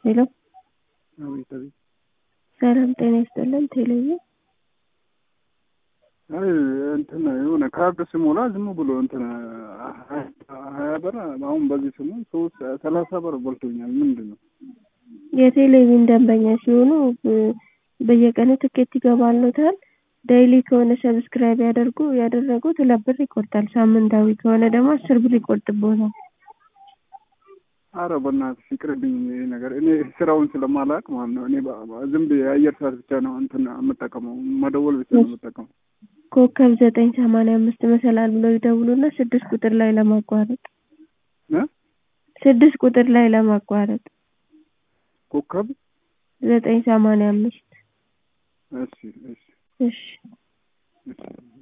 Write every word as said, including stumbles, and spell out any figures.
ሄሎ አቤት አቤት። ሰላም ጤና ይስጥልን። ቴሌቪ አይ እንትን የሆነ ካርድ ሲሞላ ዝም ብሎ እንትን ሀያ ብር አሁን በዚህ ሰሞን ሶስት ሰላሳ ብር በልቶኛል። ምንድነው? የቴሌቪዥን ደንበኛ ሲሆኑ በየቀኑ ትኬት ይገባልዎታል። ዴይሊ ከሆነ ሰብስክራይብ ያደርጉ ያደረጉት ሁለት ብር ይቆርጣል። ሳምንታዊ ከሆነ ደግሞ አስር ብር ይቆርጥብዎታል። ኧረ በእናትሽ ይቅርብኝ ይሄ ነገር። እኔ ስራውን ስለማላውቅ ማለት ነው። እኔ ዝም ብዬ የአየር ሰዓት ብቻ ነው እንትን የምጠቀመው፣ መደወል ብቻ ነው የምጠቀመው። ኮከብ ዘጠኝ ሰማንያ አምስት መሰላል ብለው ይደውሉና ስድስት ቁጥር ላይ ለማቋረጥ እ ስድስት ቁጥር ላይ ለማቋረጥ ኮከብ ዘጠኝ ሰማንያ አምስት እሺ እሺ እሺ እሺ